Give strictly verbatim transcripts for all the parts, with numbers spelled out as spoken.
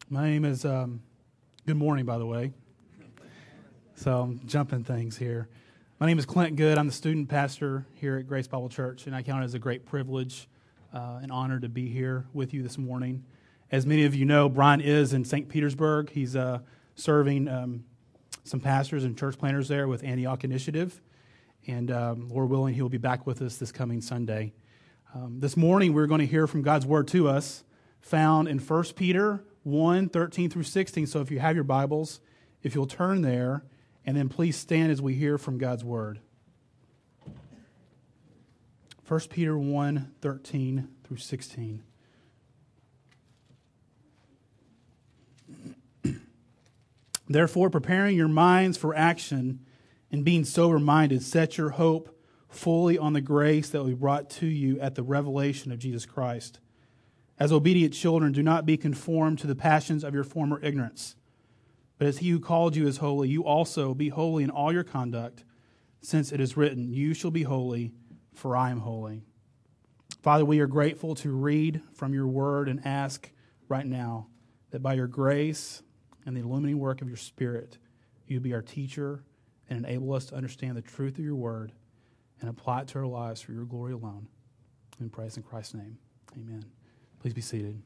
My name is, um, good morning, by the way. So I'm jumping things here. My name is Clint Good. I'm the student pastor here at Grace Bible Church, and I count it as a great privilege uh, and honor to be here with you this morning. As many of you know, Brian is in Saint Petersburg. He's uh, serving um, some pastors and church planters there with Antioch Initiative, and um, Lord willing, he will be back with us this coming Sunday. Um, this morning, we're going to hear from God's Word to us, found in First Peter one, thirteen through sixteen. So if you have your Bibles, if you'll turn there, and then please stand as we hear from God's Word. First Peter one, thirteen through sixteen. Therefore, preparing your minds for action and being sober-minded, set your hope fully on the grace that will be brought to you at the revelation of Jesus Christ. As obedient children, do not be conformed to the passions of your former ignorance. But as he who called you is holy, you also be holy in all your conduct, since it is written, you shall be holy, for I am holy. Father, we are grateful to read from your word and ask right now that by your grace and the illuminating work of your Spirit, you be our teacher and enable us to understand the truth of your word and apply it to our lives for your glory alone. We pray in Christ's name. Amen. Please be seated.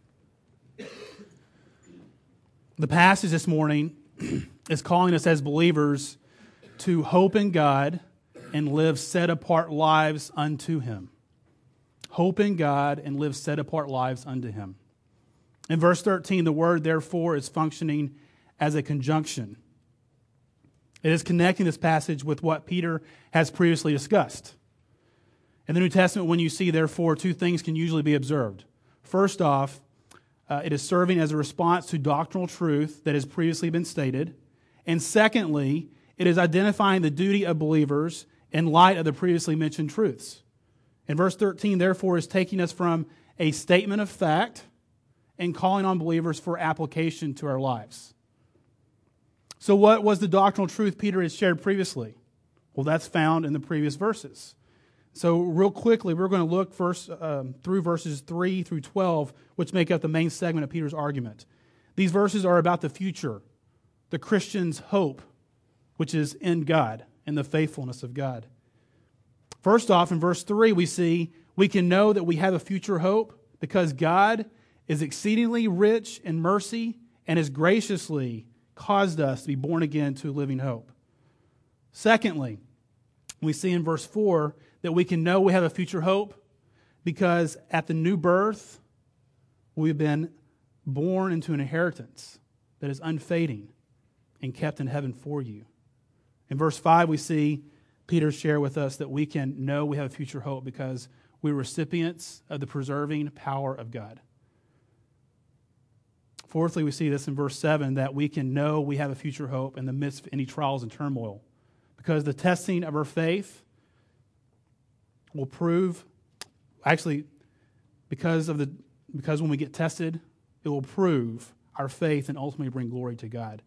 The passage this morning is calling us as believers to hope in God and live set-apart lives unto Him. Hope in God and live set-apart lives unto Him. In verse thirteen, the word therefore is functioning as a conjunction. It is connecting this passage with what Peter has previously discussed. In the New Testament, when you see therefore, two things can usually be observed. First off, uh, it is serving as a response to doctrinal truth that has previously been stated. And secondly, it is identifying the duty of believers in light of the previously mentioned truths. In verse thirteen, therefore, is taking us from a statement of fact and calling on believers for application to our lives. So what was the doctrinal truth Peter had shared previously? Well, that's found in the previous verses. So real quickly, we're going to look first um, through verses three through twelve, which make up the main segment of Peter's argument. These verses are about the future, the Christian's hope, which is in God and the faithfulness of God. First off, in verse three, we see we can know that we have a future hope because God is exceedingly rich in mercy and has graciously caused us to be born again to a living hope. Secondly, we see in verse four that we can know we have a future hope because at the new birth, we've been born into an inheritance that is unfading and kept in heaven for you. In verse five, we see Peter share with us that we can know we have a future hope because we're recipients of the preserving power of God. Fourthly, we see this in verse seven, that we can know we have a future hope in the midst of any trials and turmoil because the testing of our faith will prove, actually, because of the because when we get tested, it will prove our faith and ultimately bring glory to God.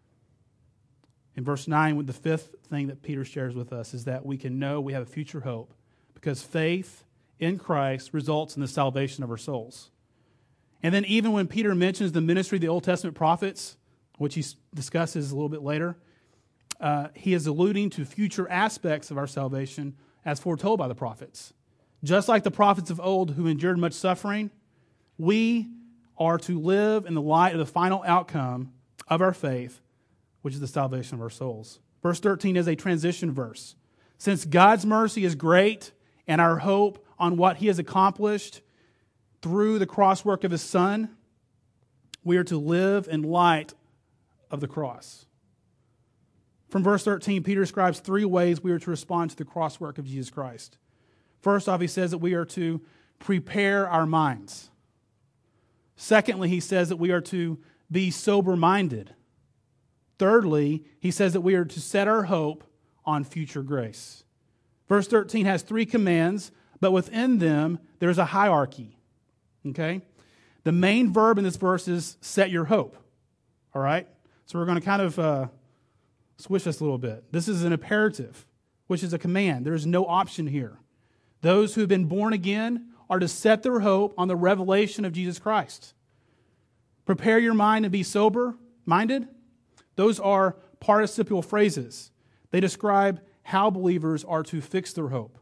In verse nine, the fifth thing that Peter shares with us is that we can know we have a future hope because faith in Christ results in the salvation of our souls. And then even when Peter mentions the ministry of the Old Testament prophets, which he discusses a little bit later, uh, he is alluding to future aspects of our salvation as foretold by the prophets. Just like the prophets of old who endured much suffering, we are to live in the light of the final outcome of our faith, which is the salvation of our souls. Verse thirteen is a transition verse. Since God's mercy is great and our hope on what He has accomplished through the cross work of His Son, we are to live in light of the cross. From verse thirteen, Peter describes three ways we are to respond to the cross work of Jesus Christ. First off, he says that we are to prepare our minds. Secondly, he says that we are to be sober-minded. Thirdly, he says that we are to set our hope on future grace. Verse thirteen has three commands, but within them, there's a hierarchy. Okay? The main verb in this verse is set your hope. All right? So we're going to kind of uh, switch this a little bit. This is an imperative, which is a command. There is no option here. Those who have been born again are to set their hope on the revelation of Jesus Christ. Prepare your mind and be sober-minded. Those are participial phrases. They describe how believers are to fix their hope.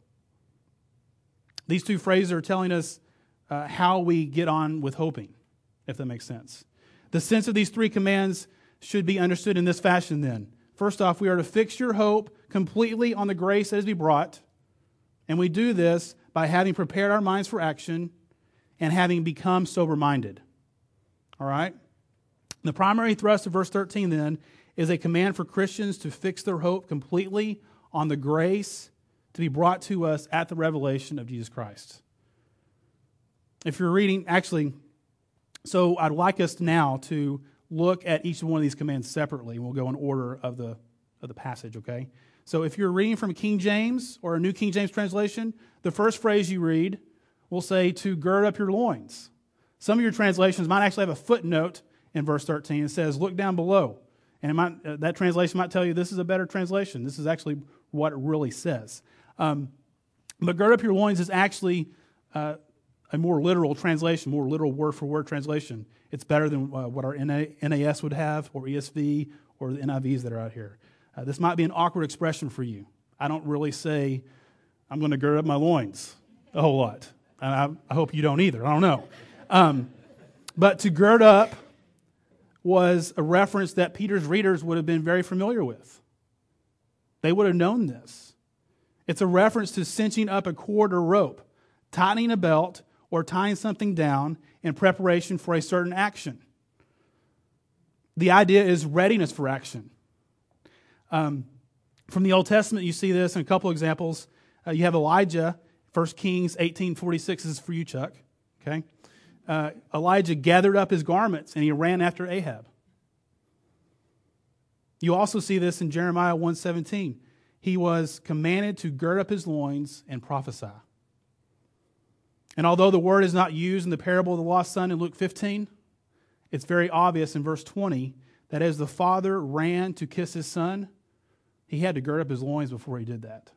These two phrases are telling us uh, how we get on with hoping, if that makes sense. The sense of these three commands should be understood in this fashion then. First off, we are to fix your hope completely on the grace that is to be brought. And we do this by having prepared our minds for action and having become sober-minded. All right? The primary thrust of verse thirteen then is a command for Christians to fix their hope completely on the grace to be brought to us at the revelation of Jesus Christ. If you're reading, actually, so I'd like us now to look at each one of these commands separately. We'll go in order of the of the passage, okay? So if you're reading from King James or a New King James translation, the first phrase you read will say to gird up your loins. Some of your translations might actually have a footnote in verse thirteen. It says, look down below. And it might, uh, that translation might tell you this is a better translation. This is actually what it really says. Um, but gird up your loins is actually uh, a more literal translation, more literal word-for-word translation. It's better than uh, what our N A S would have, or E S V, or the N I Vs that are out here. Uh, this might be an awkward expression for you. I don't really say, I'm going to gird up my loins a whole lot. And I, I hope you don't either. I don't know. Um, but to gird up was a reference that Peter's readers would have been very familiar with. They would have known this. It's a reference to cinching up a cord or rope, tightening a belt, or tying something down in preparation for a certain action. The idea is readiness for action. Um, from the Old Testament, you see this in a couple examples. Uh, you have Elijah, First Kings eighteen forty-six is for you, Chuck. Okay, uh, Elijah gathered up his garments and he ran after Ahab. You also see this in Jeremiah one seventeen. He was commanded to gird up his loins and prophesy. And although the word is not used in the parable of the lost son in Luke fifteen, it's very obvious in verse twenty that as the father ran to kiss his son, he had to gird up his loins before he did that.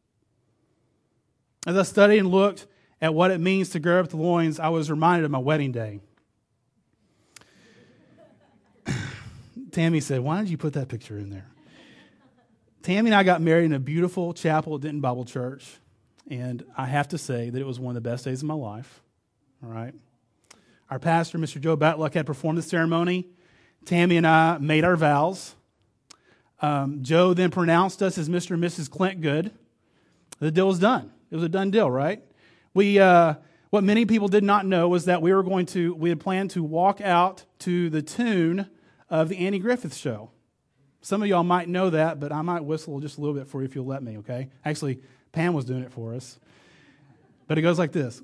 As I studied and looked at what it means to gird up the loins, I was reminded of my wedding day. Tammy said, why did you put that picture in there? Tammy and I got married in a beautiful chapel at Denton Bible Church, and I have to say that it was one of the best days of my life. All right. Our pastor, Mister Joe Batluck, had performed the ceremony. Tammy and I made our vows. Um, Joe then pronounced us as Mister and Missus Clint Good. The deal was done. It was a done deal, right? We, uh, what many people did not know was that we were going to, we had planned to walk out to the tune of the Andy Griffith Show. Some of y'all might know that, but I might whistle just a little bit for you if you'll let me, okay? Actually, Pam was doing it for us. But it goes like this.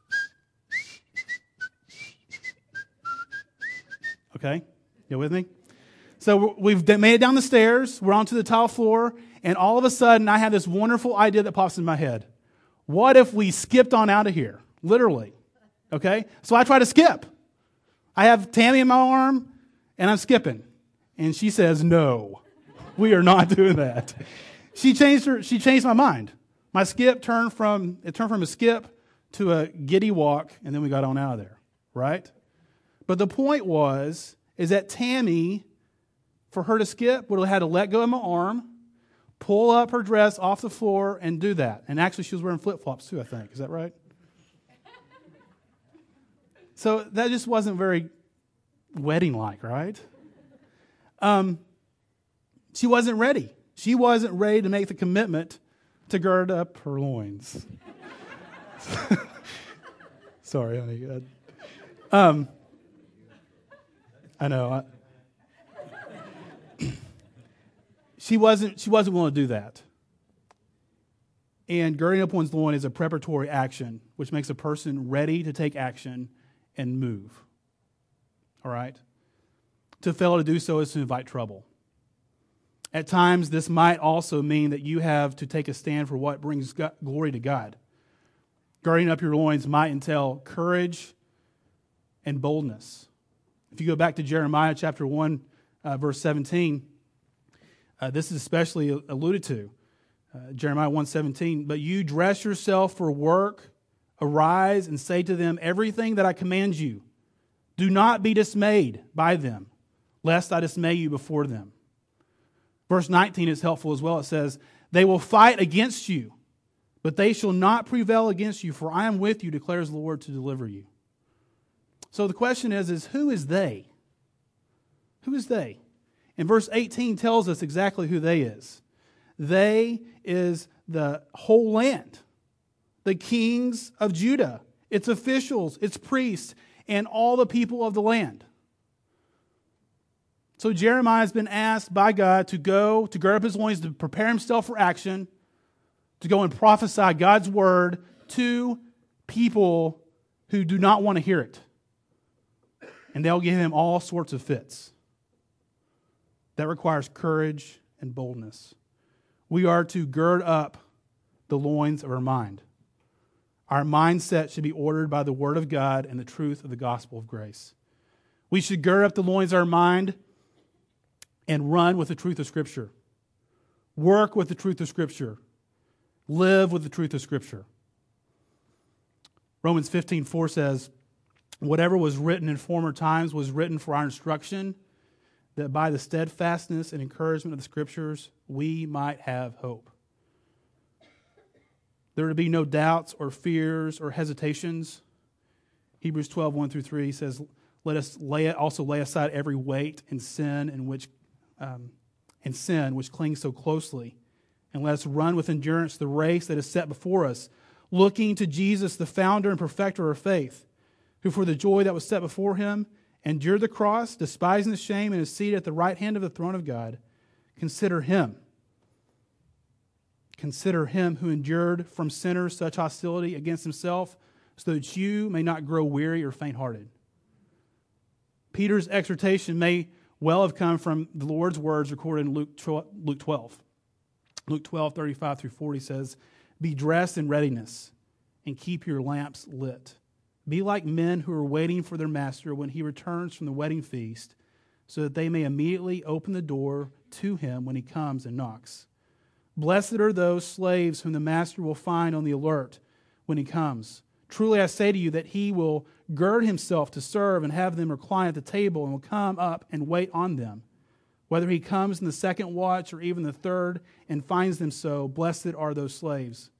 Okay? You with me? So we've made it down the stairs. We're onto the tile floor. And all of a sudden, I have this wonderful idea that pops in my head. What if we skipped on out of here? Literally. Okay? So I try to skip. I have Tammy in my arm, and I'm skipping. And she says, no, we are not doing that. She changed her. She changed my mind. My skip turned from, it turned from a skip to a giddy walk, and then we got on out of there. Right? But the point was, is that Tammy, for her to skip, would have had to let go of my arm, pull up her dress off the floor, and do that. And actually, she was wearing flip-flops too, I think. Is that right? So that just wasn't very wedding-like, right? Um, she wasn't ready. She wasn't ready to make the commitment to gird up her loins. Sorry, honey. Um, I know. I, She wasn't, she wasn't willing to do that. And girding up one's loin is a preparatory action, which makes a person ready to take action and move. All right? To fail to do so is to invite trouble. At times, this might also mean that you have to take a stand for what brings God, glory to God. Girding up your loins might entail courage and boldness. If you go back to Jeremiah chapter one, uh, verse seventeen, Uh, this is especially alluded to, uh, Jeremiah one seventeen. But you dress yourself for work, arise and say to them, everything that I command you, Do not be dismayed by them, lest I dismay you before them. Verse nineteen is helpful as well. It says, they will fight against you, but they shall not prevail against you, for I am with you, declares the Lord, to deliver you. So the question is, is who is they? Who is they? And verse eighteen tells us exactly who they is. They is the whole land, the kings of Judah, its officials, its priests, and all the people of the land. So Jeremiah has been asked by God to go, to gird up his loins, to prepare himself for action, to go and prophesy God's word to people who do not want to hear it. And they'll give him all sorts of fits. That requires courage and boldness. We are to gird up the loins of our mind. Our mindset should be ordered by the Word of God and the truth of the gospel of grace. We should gird up the loins of our mind and run with the truth of Scripture. Work with the truth of Scripture. Live with the truth of Scripture. Romans fifteen four says, whatever was written in former times was written for our instruction, that by the steadfastness and encouragement of the Scriptures, we might have hope. There would be no doubts or fears or hesitations. Hebrews twelve, one through three says, let us lay also lay aside every weight and sin in which um, and sin which clings so closely, and let us run with endurance the race that is set before us, looking to Jesus, the founder and perfecter of faith, who for the joy that was set before him endured the cross, despising the shame, and is seated at the right hand of the throne of God. Consider him. Consider him who endured from sinners such hostility against himself, so that you may not grow weary or faint-hearted. Peter's exhortation may well have come from the Lord's words recorded in Luke twelve. Luke twelve, thirty-five through forty says, be dressed in readiness and keep your lamps lit. Be like men who are waiting for their master when he returns from the wedding feast, so that they may immediately open the door to him when he comes and knocks. Blessed are those slaves whom the master will find on the alert when he comes. Truly I say to you that he will gird himself to serve and have them recline at the table and will come up and wait on them. Whether he comes in the second watch or even the third and finds them so, blessed are those slaves.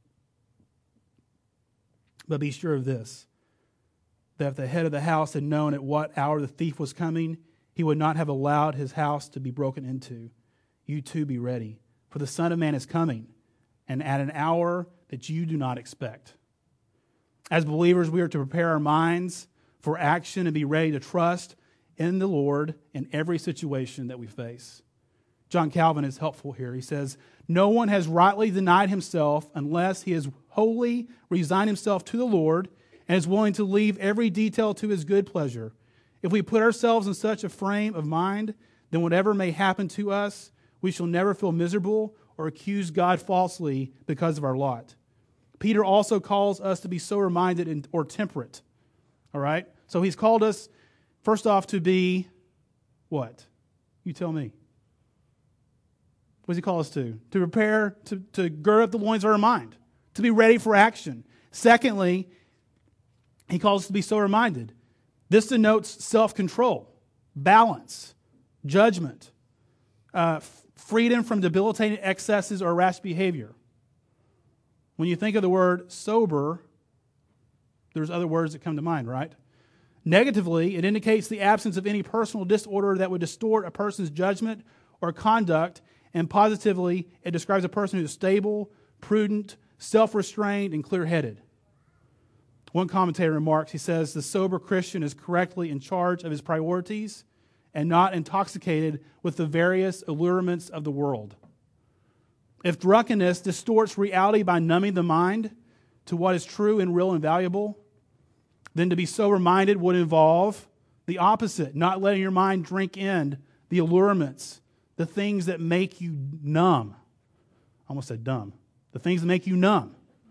But be sure of this, that if the head of the house had known at what hour the thief was coming, he would not have allowed his house to be broken into. You too be ready, for the Son of Man is coming, and at an hour that you do not expect. As believers, we are to prepare our minds for action and be ready to trust in the Lord in every situation that we face. John Calvin is helpful here. He says, no one has rightly denied himself unless he has wholly resigned himself to the Lord and is willing to leave every detail to his good pleasure. If we put ourselves in such a frame of mind, then whatever may happen to us, we shall never feel miserable or accuse God falsely because of our lot. Peter also calls us to be sober-minded or temperate. All right? So he's called us, first off, to be what? You tell me. What does he call us to? To prepare, to, to gird up the loins of our mind, to be ready for action. Secondly, he calls us to be sober-minded. This denotes self-control, balance, judgment, uh, freedom from debilitating excesses or rash behavior. When you think of the word sober, there's other words that come to mind, right? Negatively, it indicates the absence of any personal disorder that would distort a person's judgment or conduct, and positively, it describes a person who is stable, prudent, self-restrained, and clear-headed. One commentator remarks, he says, the sober Christian is correctly in charge of his priorities and not intoxicated with the various allurements of the world. If drunkenness distorts reality by numbing the mind to what is true and real and valuable, then to be sober-minded would involve the opposite, not letting your mind drink in the allurements, the things that make you numb. I almost said dumb. The things that make you numb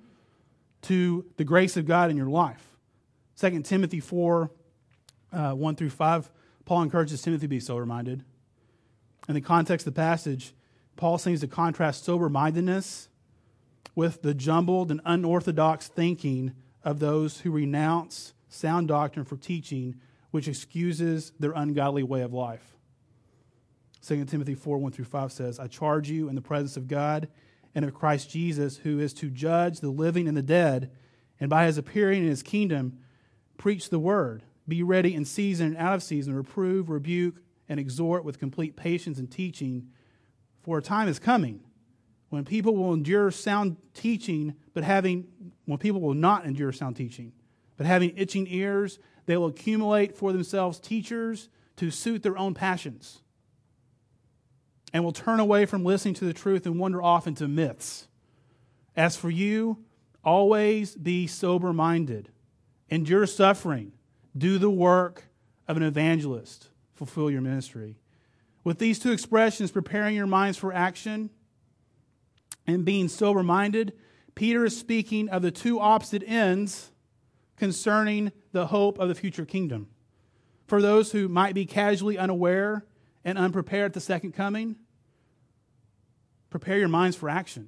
to the grace of God in your life. Second Timothy four, uh, one through five, Paul encourages Timothy to be sober-minded. In the context of the passage, Paul seems to contrast sober-mindedness with the jumbled and unorthodox thinking of those who renounce sound doctrine for teaching which excuses their ungodly way of life. Second Timothy four, one through five says, I charge you in the presence of God and of Christ Jesus, who is to judge the living and the dead, and by his appearing in his kingdom, preach the word. Be ready in season and out of season, reprove, rebuke, and exhort with complete patience and teaching. For a time is coming when people will endure sound teaching, but having when people will not endure sound teaching, but having itching ears, they will accumulate for themselves teachers to suit their own passions, and will turn away from listening to the truth and wander off into myths. As for you, always be sober-minded, endure suffering, do the work of an evangelist, fulfill your ministry. With these two expressions, preparing your minds for action and being sober-minded, Peter is speaking of the two opposite ends concerning the hope of the future kingdom. For those who might be casually unaware and unprepared at the second coming, prepare your minds for action.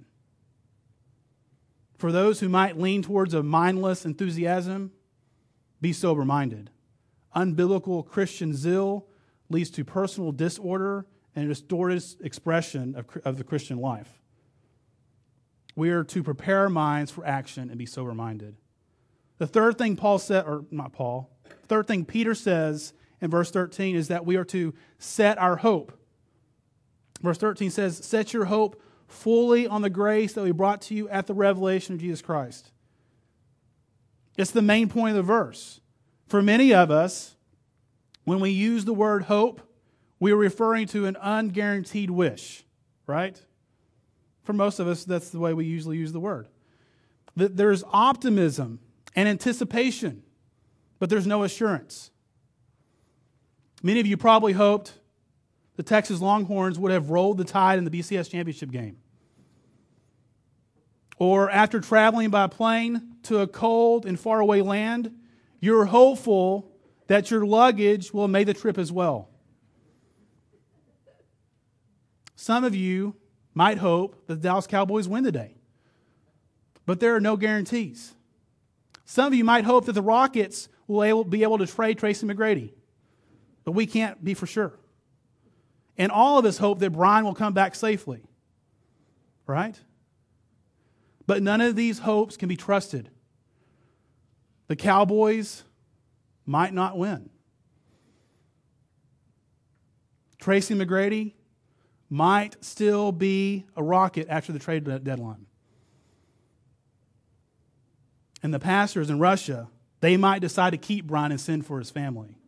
For those who might lean towards a mindless enthusiasm, be sober-minded. Unbiblical Christian zeal leads to personal disorder and a distorted expression of, of the Christian life. We are to prepare our minds for action and be sober-minded. The third thing Paul said, or not Paul, third thing Peter says in verse thirteen is that we are to set our hope. Verse thirteen says, set your hope fully on the grace that we brought to you at the revelation of Jesus Christ. It's the main point of the verse. For many of us, when we use the word hope, we are referring to an unguaranteed wish, right? For most of us, that's the way we usually use the word. There's optimism and anticipation, but there's no assurance. Many of you probably hoped the Texas Longhorns would have rolled the Tide in the B C S championship game. Or after traveling by plane to a cold and faraway land, you're hopeful that your luggage will have made the trip as well. Some of you might hope that the Dallas Cowboys win today, but there are no guarantees. Some of you might hope that the Rockets will able, be able to trade Tracy McGrady, but we can't be for sure. And all of us hope that Brian will come back safely, right? But none of these hopes can be trusted. The Cowboys might not win. Tracy McGrady might still be a Rocket after the trade deadline. And the pastors in Russia, they might decide to keep Brian and send for his family.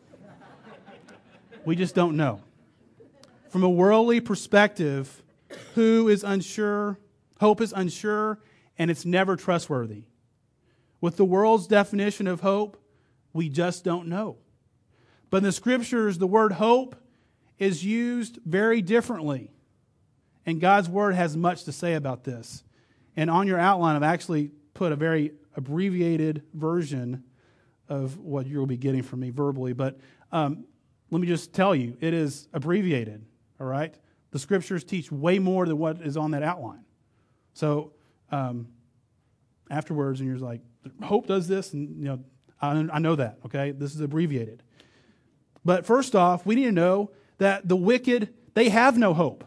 We just don't know. From a worldly perspective, who is unsure, hope is unsure, and it's never trustworthy. With the world's definition of hope, we just don't know. But in the Scriptures, the word hope is used very differently. And God's Word has much to say about this. And on your outline, I've actually put a very abbreviated version of what you'll be getting from me verbally. But um, let me just tell you, it is abbreviated, all right? The Scriptures teach way more than what is on that outline. So um, afterwards, and you're like, hope does this, and you know, I, I know that, okay? This is abbreviated. But first off, we need to know that the wicked, they have no hope.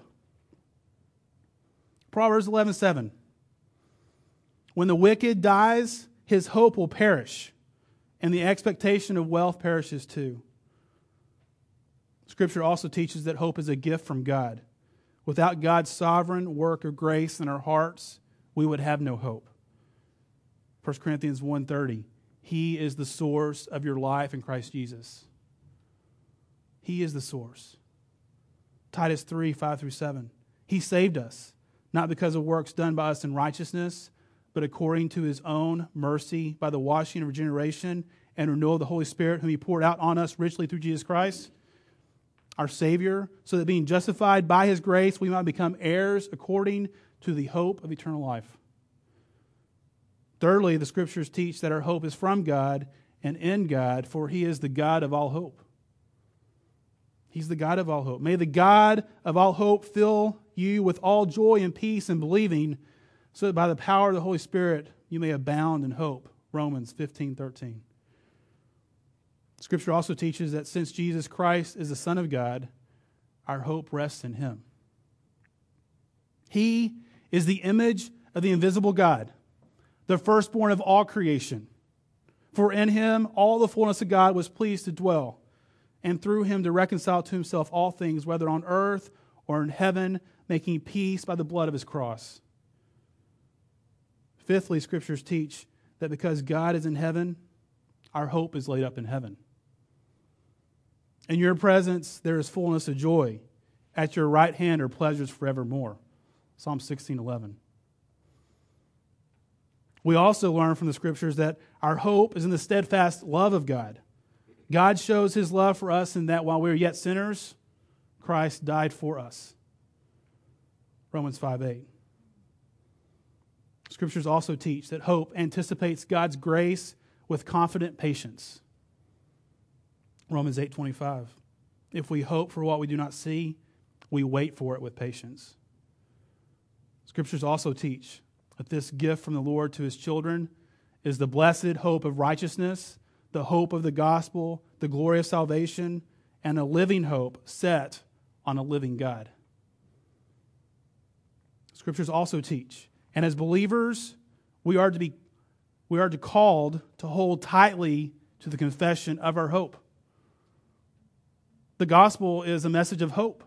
Proverbs eleven seven. When the wicked dies, his hope will perish, and the expectation of wealth perishes too. Scripture also teaches that hope is a gift from God. Without God's sovereign work of grace in our hearts, we would have no hope. First Corinthians one thirty. He is the source of your life in Christ Jesus. He is the source. Titus three, five through seven. He saved us, not because of works done by us in righteousness, but according to His own mercy by the washing of regeneration and renewal of the Holy Spirit, whom He poured out on us richly through Jesus Christ, our Savior, so that being justified by His grace, we might become heirs according to the hope of eternal life. Thirdly, the Scriptures teach that our hope is from God and in God, for He is the God of all hope. He's the God of all hope. May the God of all hope fill you with all joy and peace in believing, so that by the power of the Holy Spirit you may abound in hope. Romans fifteen thirteen. Scripture also teaches that since Jesus Christ is the Son of God, our hope rests in him. He is the image of the invisible God, the firstborn of all creation. For in him all the fullness of God was pleased to dwell, and through him to reconcile to himself all things, whether on earth or in heaven, making peace by the blood of his cross. Fifthly, Scriptures teach that because God is in heaven, our hope is laid up in heaven. In your presence there is fullness of joy. At your right hand are pleasures forevermore. Psalm sixteen eleven. We also learn from the Scriptures that our hope is in the steadfast love of God. God shows his love for us in that while we were yet sinners, Christ died for us. Romans five eight. Scriptures also teach that hope anticipates God's grace with confident patience. Romans eight twenty-five. If we hope for what we do not see, we wait for it with patience. Scriptures also teach that this gift from the Lord to his children is the blessed hope of righteousness, the hope of the gospel, the glory of salvation, and a living hope set on a living God. Scriptures also teach, and as believers, we are to be we are to called to hold tightly to the confession of our hope. The gospel is a message of hope.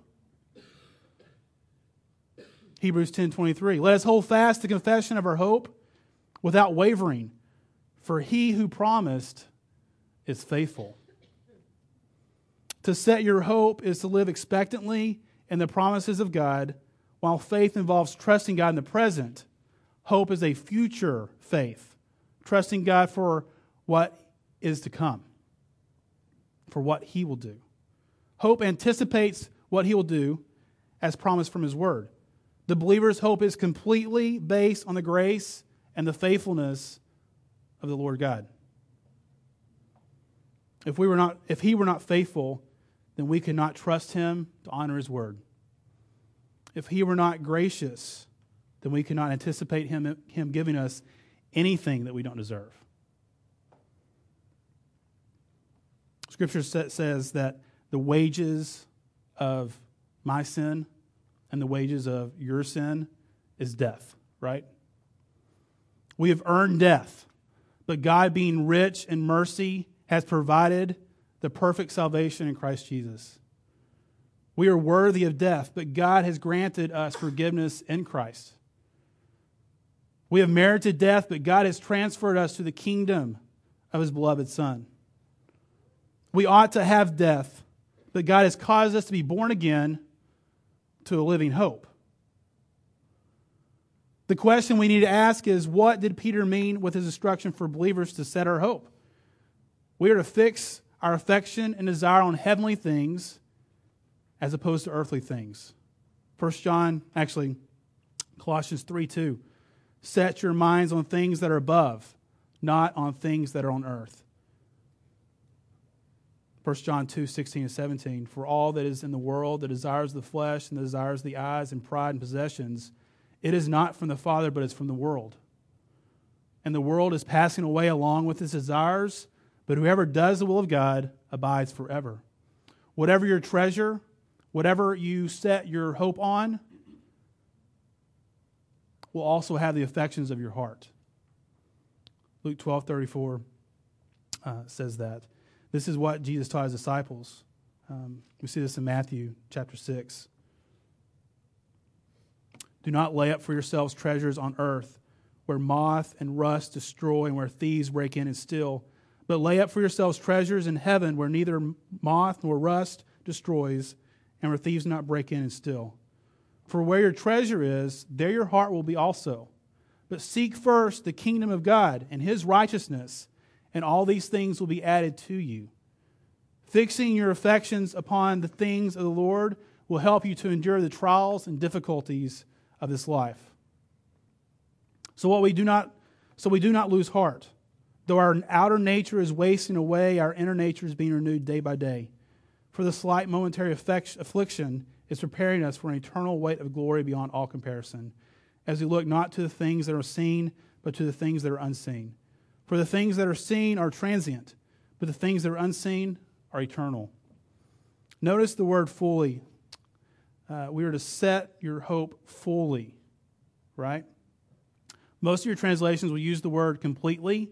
Hebrews ten twenty-three. Let us hold fast the confession of our hope without wavering, for he who promised is faithful. To set your hope is to live expectantly in the promises of God, while faith involves trusting God in the present. Hope is a future faith, trusting God for what is to come, for what he will do. Hope anticipates what he will do as promised from his word. The believer's hope is completely based on the grace and the faithfulness of the Lord God. If we were not, if he were not faithful, then we could not trust him to honor his word. If he were not gracious, then we could not anticipate him, him giving us anything that we don't deserve. Scripture says that the wages of my sin and the wages of your sin is death, right? We have earned death, but God, being rich in mercy, has provided the perfect salvation in Christ Jesus. We are worthy of death, but God has granted us forgiveness in Christ. We have merited death, but God has transferred us to the kingdom of his beloved Son. We ought to have death, but God has caused us to be born again to a living hope. The question we need to ask is, what did Peter mean with his instruction for believers to set our hope? We are to fix our affection and desire on heavenly things as opposed to earthly things. First John, actually, Colossians three two. Set your minds on things that are above, not on things that are on earth. First John two sixteen and seventeen. For all that is in the world, the desires of the flesh and the desires of the eyes and pride and possessions, it is not from the Father, but it's from the world. And the world is passing away along with its desires, but whoever does the will of God abides forever. Whatever your treasure, whatever you set your hope on, will also have the affections of your heart. Luke twelve thirty-four uh, says that. This is what Jesus taught his disciples. Um, we see this in Matthew chapter six. Do not lay up for yourselves treasures on earth, where moth and rust destroy and where thieves break in and steal. But lay up for yourselves treasures in heaven, where neither moth nor rust destroys and where thieves do not break in and steal. For where your treasure is, there your heart will be also. But seek first the kingdom of God and his righteousness, and all these things will be added to you. Fixing your affections upon the things of the Lord will help you to endure the trials and difficulties of this life. So what we do not, so we do not lose heart. Though our outer nature is wasting away, our inner nature is being renewed day by day. For the slight momentary affliction is preparing us for an eternal weight of glory beyond all comparison, as we look not to the things that are seen, but to the things that are unseen. For the things that are seen are transient, but the things that are unseen are eternal. Notice the word fully. Uh, we are to set your hope fully, right? Most of your translations will use the word completely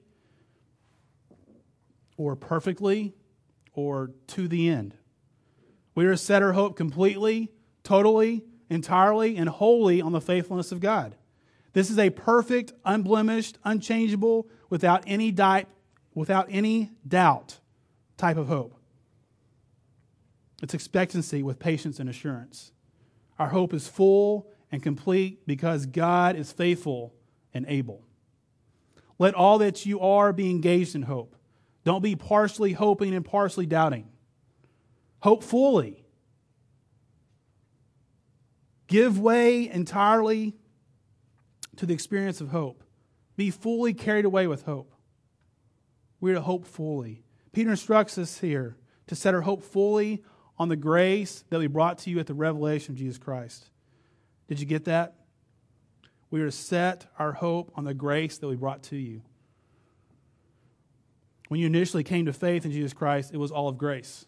or perfectly or to the end. We are to set our hope completely, totally, entirely, and wholly on the faithfulness of God. This is a perfect, unblemished, unchangeable, without any di- without any doubt type of hope. It's expectancy with patience and assurance. Our hope is full and complete because God is faithful and able. Let all that you are be engaged in hope. Don't be partially hoping and partially doubting. Hope fully. Give way entirely to the experience of hope. Be fully carried away with hope. We're to hope fully. Peter instructs us here to set our hope fully on the grace that we brought to you at the revelation of Jesus Christ. Did you get that? We are to set our hope on the grace that we brought to you. When you initially came to faith in Jesus Christ, it was all of grace.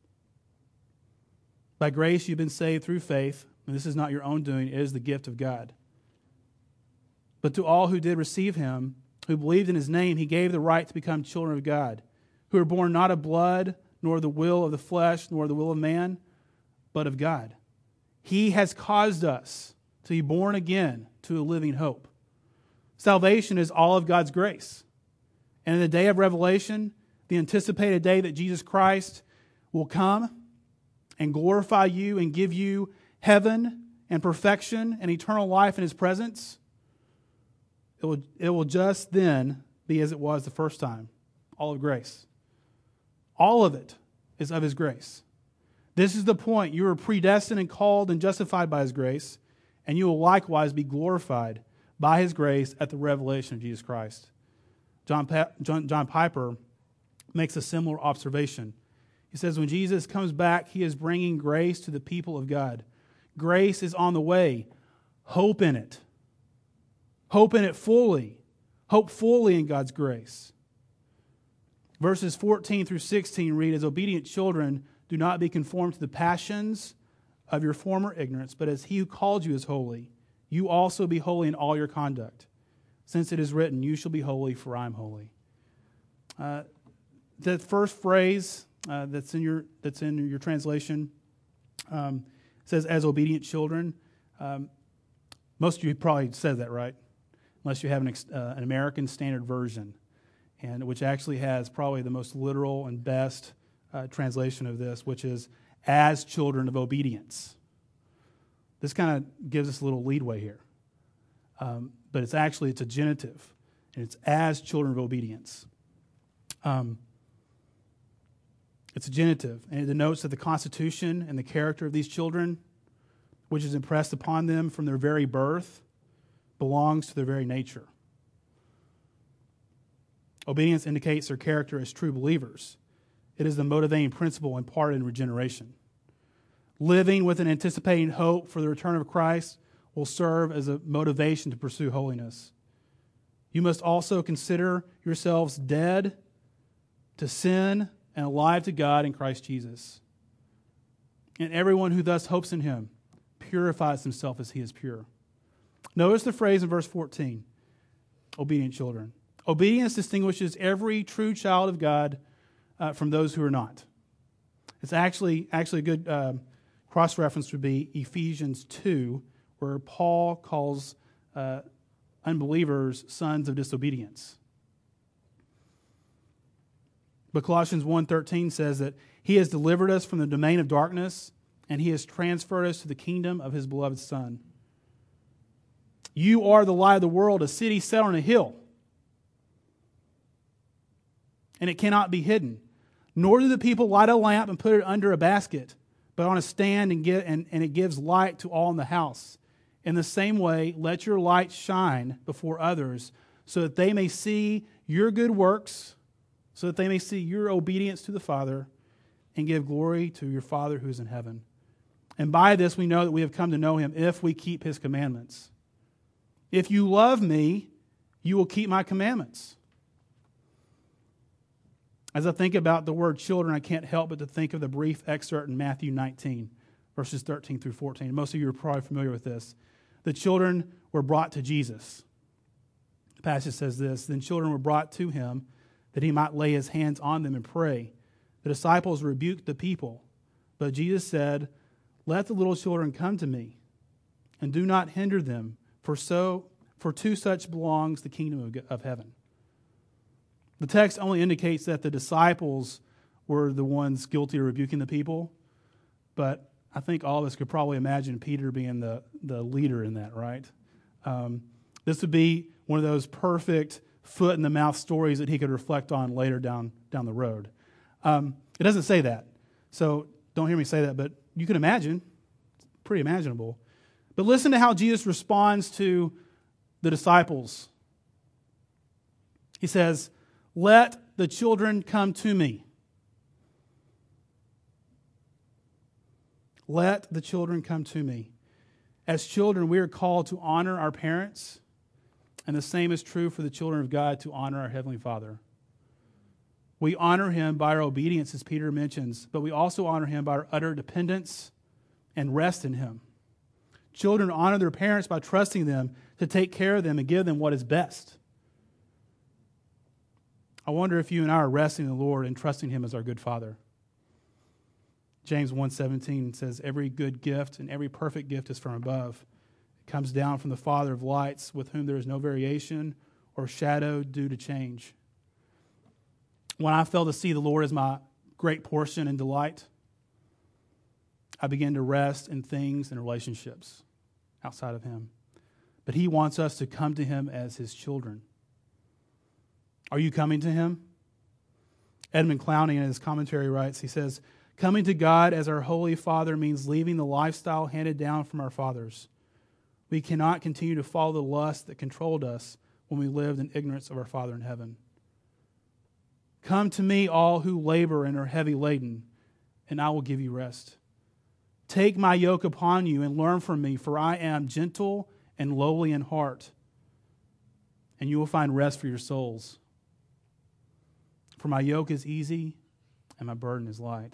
By grace you've been saved through faith, and this is not your own doing, it is the gift of God. But to all who did receive him, who believed in his name, he gave the right to become children of God, who are born not of blood, nor the will of the flesh, nor the will of man, but of God. He has caused us to be born again to a living hope. Salvation is all of God's grace. And in the day of revelation, the anticipated day that Jesus Christ will come and glorify you and give you heaven and perfection and eternal life in his presence, it will, it will just then be as it was the first time, all of grace. All of it is of his grace. This is the point. You are predestined and called and justified by his grace, and you will likewise be glorified by his grace at the revelation of Jesus Christ. John, pa- John, John Piper makes a similar observation. He says, when Jesus comes back, he is bringing grace to the people of God. Grace is on the way. Hope in it. Hope in it fully. Hope fully in God's grace. Verses fourteen through sixteen read, as obedient children, do not be conformed to the passions of your former ignorance, but as he who called you is holy, you also be holy in all your conduct. Since it is written, you shall be holy, for I am holy. Uh, the first phrase uh, that's in your that's in your translation um, says, as obedient children. Um, most of you probably said that, right? Unless you have an, uh, an American Standard Version, and which actually has probably the most literal and best uh, translation of this, which is as children of obedience. This kind of gives us a little leadway here. Um, but it's actually, it's a genitive, and it's as children of obedience. Um, it's a genitive, and it denotes that the constitution and the character of these children, which is impressed upon them from their very birth, belongs to their very nature. Obedience indicates their character as true believers. It is the motivating principle imparted in regeneration. Living with an anticipating hope for the return of Christ will serve as a motivation to pursue holiness. You must also consider yourselves dead to sin and alive to God in Christ Jesus. And everyone who thus hopes in him purifies himself as he is pure. Notice the phrase in verse fourteen, obedient children. Obedience distinguishes every true child of God uh, from those who are not. It's actually, actually a good uh, cross-reference would be Ephesians two, where Paul calls uh, unbelievers sons of disobedience. But Colossians one thirteen says that he has delivered us from the domain of darkness and he has transferred us to the kingdom of his beloved Son. You are the light of the world, a city set on a hill, and it cannot be hidden. Nor do the people light a lamp and put it under a basket, but on a stand, and, get, and, and it gives light to all in the house. In the same way, let your light shine before others, so that they may see your good works, so that they may see your obedience to the Father, and give glory to your Father who is in heaven. And by this we know that we have come to know him if we keep his commandments. If you love me, you will keep my commandments. As I think about the word children, I can't help but to think of the brief excerpt in Matthew nineteen, verses thirteen through fourteen. Most of you are probably familiar with this. The children were brought to Jesus. The passage says this, then children were brought to him that he might lay his hands on them and pray. The disciples rebuked the people, but Jesus said, let the little children come to me, and do not hinder them, for so for to such belongs the kingdom of, of heaven. The text only indicates that the disciples were the ones guilty of rebuking the people, but I think all of us could probably imagine Peter being the, the leader in that, right? Um, this would be one of those perfect foot-in-the-mouth stories that he could reflect on later down, down the road. Um, it doesn't say that, so don't hear me say that, but you can imagine. It's pretty imaginable. But listen to how Jesus responds to the disciples. He says, let the children come to me. Let the children come to me. As children, we are called to honor our parents, and the same is true for the children of God to honor our Heavenly Father. We honor Him by our obedience, as Peter mentions, but we also honor Him by our utter dependence and rest in Him. Children honor their parents by trusting them to take care of them and give them what is best. I wonder if you and I are resting in the Lord and trusting Him as our good Father. James one seventeen says, every good gift and every perfect gift is from above. It comes down from the Father of lights, with whom there is no variation or shadow due to change. When I fail to see the Lord as my great portion and delight, I begin to rest in things and relationships outside of Him. But He wants us to come to Him as His children. Are you coming to Him? Edmund Clowney in his commentary writes, he says, coming to God as our Holy Father means leaving the lifestyle handed down from our fathers. We cannot continue to follow the lust that controlled us when we lived in ignorance of our Father in heaven. Come to me, all who labor and are heavy laden, and I will give you rest. Take my yoke upon you and learn from me, for I am gentle and lowly in heart, and you will find rest for your souls. For my yoke is easy and my burden is light.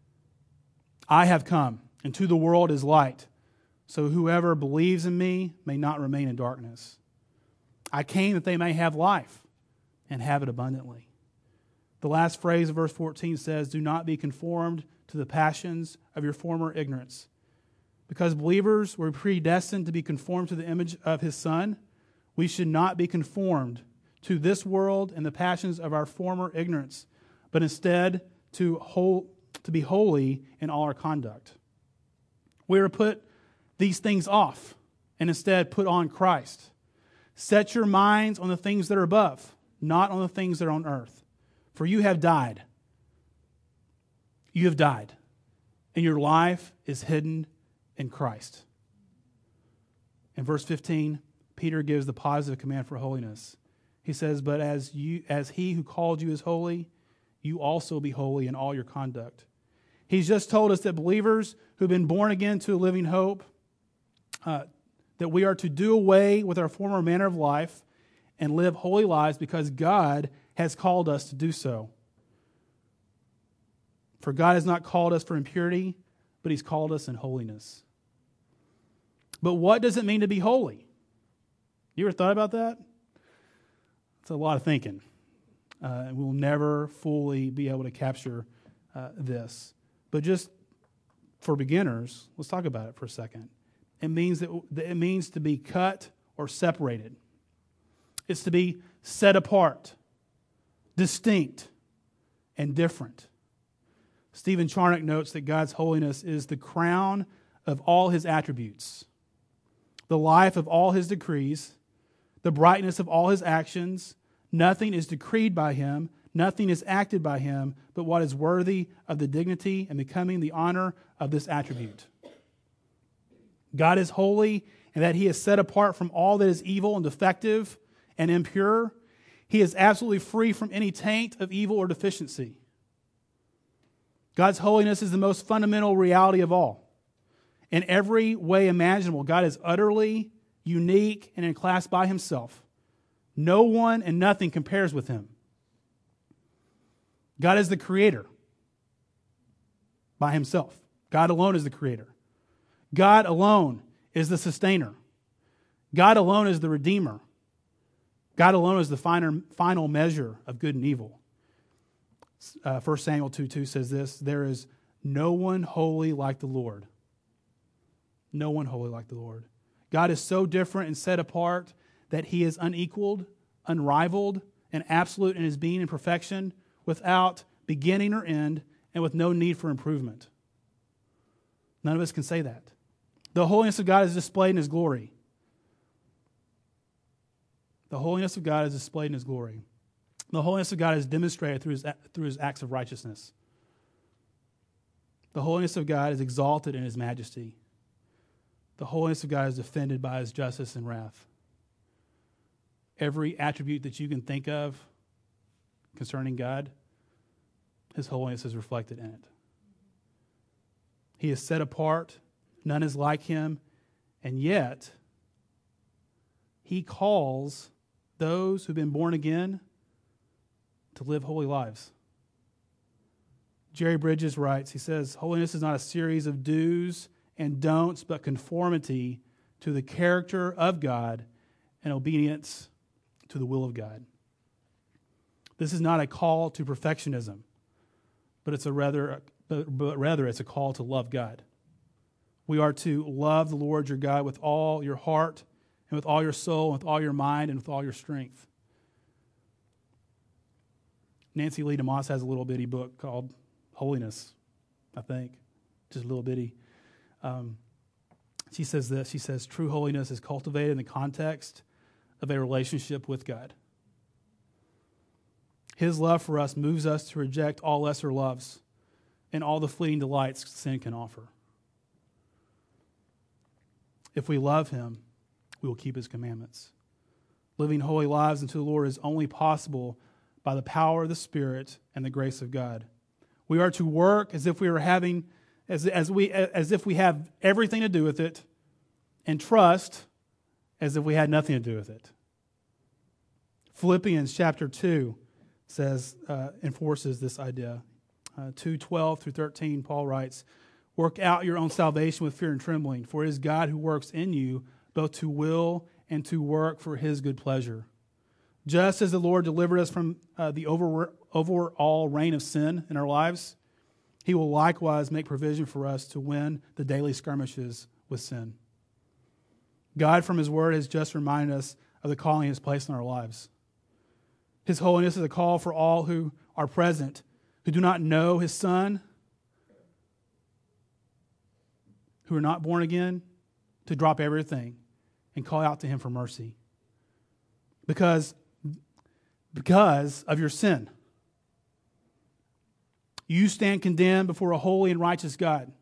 I have come, and to the world is light, so whoever believes in me may not remain in darkness. I came that they may have life and have it abundantly. The last phrase of verse fourteen says, do not be conformed to the passions of your former ignorance. Because believers were predestined to be conformed to the image of His Son, we should not be conformed to this world and the passions of our former ignorance, but instead to, whole, to be holy in all our conduct. We are to put these things off and instead put on Christ. Set your minds on the things that are above, not on the things that are on earth. For you have died. You have died, and your life is hidden in Christ. In verse fifteen, Peter gives the positive command for holiness. He says, but as you, as He who called you is holy, you also be holy in all your conduct. He's just told us that believers who have been born again to a living hope, uh, that we are to do away with our former manner of life and live holy lives because God has called us to do so. For God has not called us for impurity, but He's called us in holiness. But what does it mean to be holy? You ever thought about that? It's a lot of thinking. Uh, and we'll never fully be able to capture uh, this. But just for beginners, let's talk about it for a second. It means that it means to be cut or separated. It's to be set apart, distinct, and different. Stephen Charnock notes that God's holiness is the crown of all His attributes, the life of all His decrees, the brightness of all His actions. Nothing is decreed by Him, nothing is acted by Him, but what is worthy of the dignity and becoming the honor of this attribute. God is holy, and that He is set apart from all that is evil and defective and impure. He is absolutely free from any taint of evil or deficiency. God's holiness is the most fundamental reality of all. In every way imaginable, God is utterly unique and in class by Himself. No one and nothing compares with Him. God is the creator by himself. God alone is the creator. God alone is the sustainer. God alone is the redeemer. God alone is the finer, final measure of good and evil. Uh, First Samuel two two says this, there is no one holy like the Lord. No one holy like the Lord. God is so different and set apart that he is unequaled, unrivaled, and absolute in his being and perfection, without beginning or end, and with no need for improvement. None of us can say that. The holiness of God is displayed in his glory. The holiness of God is displayed in his glory. The holiness of God is demonstrated through his, through his acts of righteousness. The holiness of God is exalted in his majesty. The holiness of God is defended by his justice and wrath. Every attribute that you can think of concerning God, his holiness is reflected in it. He is set apart. None is like him. And yet, he calls those who've been born again to live holy lives. Jerry Bridges writes, he says, holiness is not a series of do's and don'ts, but conformity to the character of God and obedience to the will of God. This is not a call to perfectionism, but it's a rather, but, but rather it's a call to love God. We are to love the Lord your God with all your heart and with all your soul, and with all your mind, and with all your strength. Nancy Lee DeMoss has a little bitty book called Holiness, I think, just a little bitty. Um, she says this, she says, true holiness is cultivated in the context of a relationship with God. His love for us moves us to reject all lesser loves and all the fleeting delights sin can offer. If we love him, we will keep his commandments. Living holy lives unto the Lord is only possible by the power of the Spirit and the grace of God. We are to work as if we were having, as, as we as if we have everything to do with it, and trust as if we had nothing to do with it. Philippians chapter two says, uh, enforces this idea. Uh, two twelve through thirteen, Paul writes, work out your own salvation with fear and trembling, for it is God who works in you both to will and to work for his good pleasure. Just as the Lord delivered us from uh, the over, overall reign of sin in our lives, he will likewise make provision for us to win the daily skirmishes with sin. God, from his word, has just reminded us of the calling he has placed on our lives. His holiness is a call for all who are present, who do not know his Son, who are not born again, to drop everything and call out to him for mercy. Because, because of your sin. You stand condemned before a holy and righteous God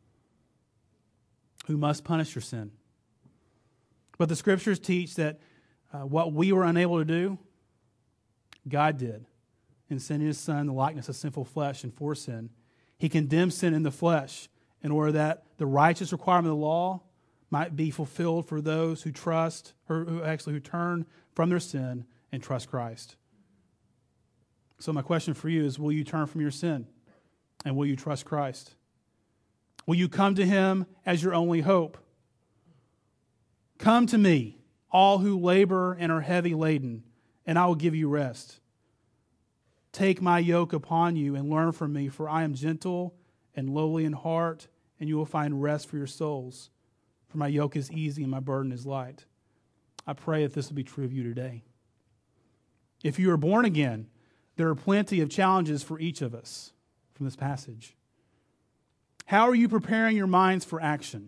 who must punish your sin. But the scriptures teach that uh, what we were unable to do, God did in sending his Son in the likeness of sinful flesh and for sin. He condemned sin in the flesh in order that the righteous requirement of the law might be fulfilled for those who trust, or who actually who turn from their sin and trust Christ. So my question for you is, will you turn from your sin? And will you trust Christ? Will you come to him as your only hope? Come to me, all who labor and are heavy laden, and I will give you rest. Take my yoke upon you and learn from me, for I am gentle and lowly in heart, and you will find rest for your souls. For my yoke is easy and my burden is light. I pray that this will be true of you today. If you are born again, there are plenty of challenges for each of us from this passage. How are you preparing your minds for action?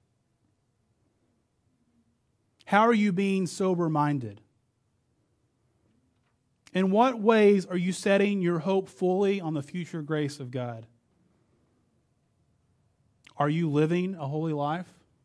How are you being sober-minded? In what ways are you setting your hope fully on the future grace of God? Are you living a holy life?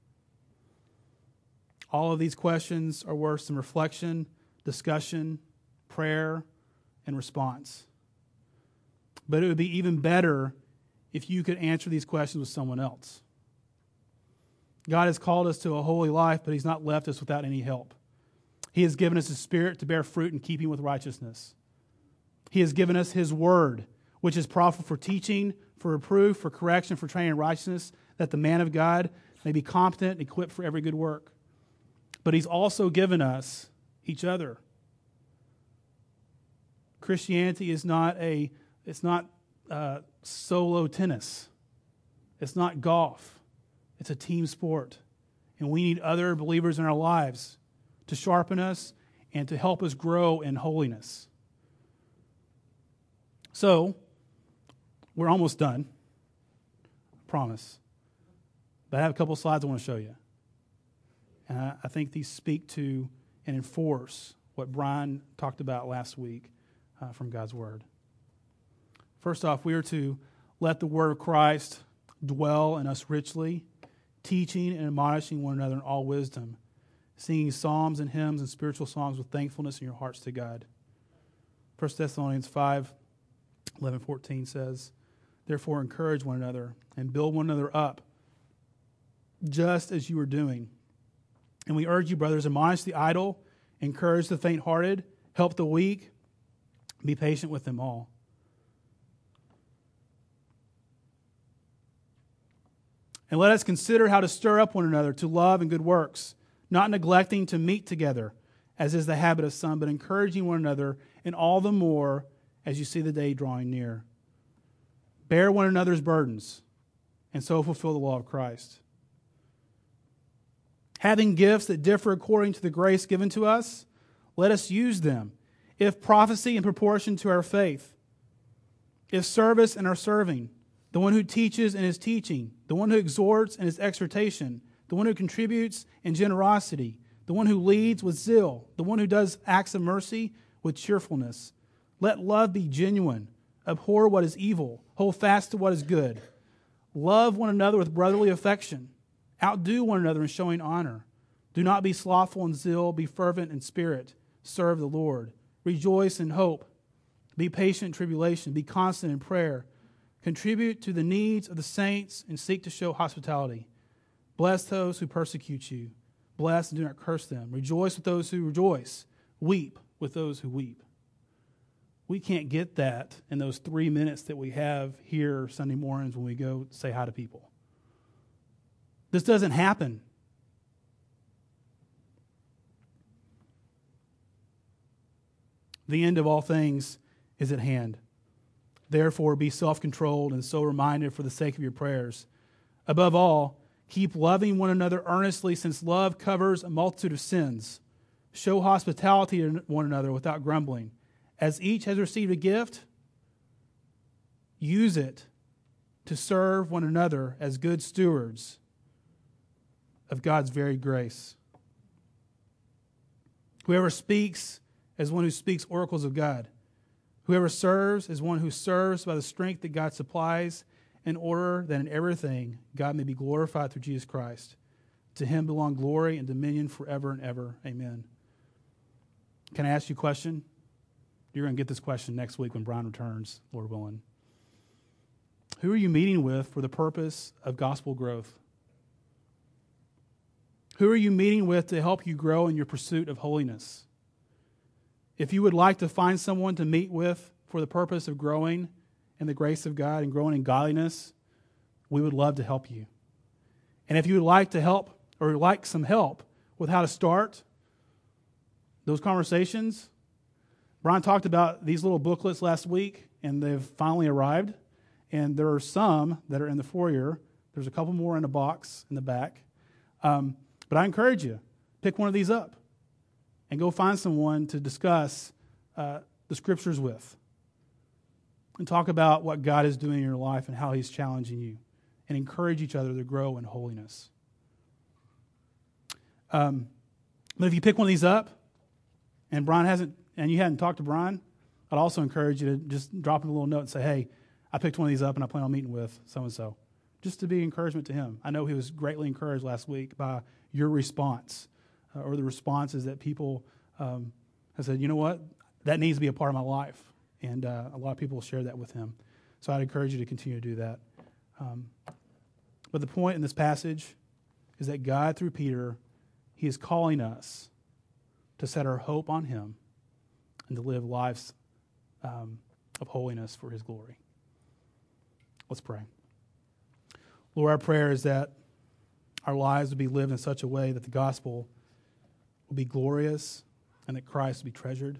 All of these questions are worth some reflection, discussion, prayer, and response. But it would be even better if you could answer these questions with someone else. God has called us to a holy life, but he's not left us without any help. He has given us his Spirit to bear fruit in keeping with righteousness. He has given us his word, which is profitable for teaching, for reproof, for correction, for training in righteousness, that the man of God may be competent and equipped for every good work. But he's also given us each other. Christianity is not a, it's not uh, solo tennis. It's not golf. It's a team sport. And we need other believers in our lives to sharpen us and to help us grow in holiness. So, we're almost done. I promise. But I have a couple slides I want to show you. And I, I think these speak to and enforce what Brian talked about last week uh, from God's Word. First off, we are to let the Word of Christ dwell in us richly, teaching and admonishing one another in all wisdom, singing psalms and hymns and spiritual songs with thankfulness in your hearts to God. First Thessalonians five, eleven, fourteen says, therefore encourage one another and build one another up, just as you are doing. And we urge you, brothers, admonish the idle, encourage the faint-hearted, help the weak, be patient with them all. And let us consider how to stir up one another to love and good works, not neglecting to meet together, as is the habit of some, but encouraging one another, and all the more as you see the day drawing near. Bear one another's burdens, and so fulfill the law of Christ. Having gifts that differ according to the grace given to us, let us use them. If prophecy in proportion to our faith, if service in our serving, the one who teaches in his teaching, the one who exhorts in his exhortation, the one who contributes in generosity, the one who leads with zeal, the one who does acts of mercy with cheerfulness. Let love be genuine. Abhor what is evil. Hold fast to what is good. Love one another with brotherly affection. Outdo one another in showing honor. Do not be slothful in zeal. Be fervent in spirit. Serve the Lord. Rejoice in hope. Be patient in tribulation. Be constant in prayer. Contribute to the needs of the saints and seek to show hospitality. Bless those who persecute you. Bless and do not curse them. Rejoice with those who rejoice. Weep with those who weep. We can't get that in those three minutes that we have here Sunday mornings when we go say hi to people. This doesn't happen. The end of all things is at hand. Therefore, be self-controlled and so reminded for the sake of your prayers. Above all, keep loving one another earnestly, since love covers a multitude of sins. Show hospitality to one another without grumbling. As each has received a gift, use it to serve one another as good stewards of God's varied grace. Whoever speaks as one who speaks oracles of God. Whoever serves is one who serves by the strength that God supplies, in order that in everything God may be glorified through Jesus Christ. To him belong glory and dominion forever and ever. Amen. Can I ask you a question? You're going to get this question next week when Brian returns, Lord willing. Who are you meeting with for the purpose of gospel growth? Who are you meeting with to help you grow in your pursuit of holiness? If you would like to find someone to meet with for the purpose of growing in the grace of God and growing in godliness, we would love to help you. And if you would like to help or like some help with how to start those conversations, Brian talked about these little booklets last week, and they've finally arrived. And there are some that are in the foyer. There's a couple more in a box in the back. Um, but I encourage you, pick one of these up and go find someone to discuss uh, the Scriptures with. And talk about what God is doing in your life and how he's challenging you. And encourage each other to grow in holiness. Um, but if you pick one of these up, and Brian hasn't, and you hadn't talked to Brian, I'd also encourage you to just drop him a little note and say, hey, I picked one of these up and I plan on meeting with so-and-so. Just to be encouragement to him. I know he was greatly encouraged last week by your response, uh, or the responses that people um, have said, you know what, that needs to be a part of my life. And uh, a lot of people share that with him. So I'd encourage you to continue to do that. Um, but the point in this passage is that God, through Peter, he is calling us to set our hope on him and to live lives um, of holiness for his glory. Let's pray. Lord, our prayer is that our lives would be lived in such a way that the gospel will be glorious and that Christ will be treasured.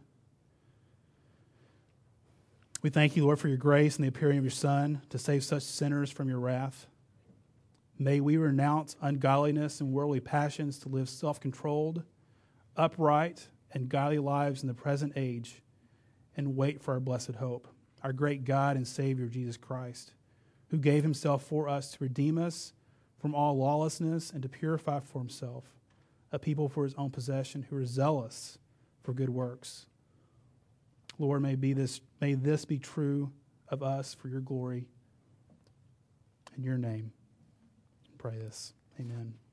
We thank you, Lord, for your grace and the appearing of your Son to save such sinners from your wrath. May we renounce ungodliness and worldly passions to live self-controlled, upright, and godly lives in the present age and wait for our blessed hope, our great God and Savior, Jesus Christ, who gave himself for us to redeem us from all lawlessness and to purify for himself a people for his own possession who are zealous for good works. Lord, may be this may this be true of us for your glory. In your name, I pray this. Amen.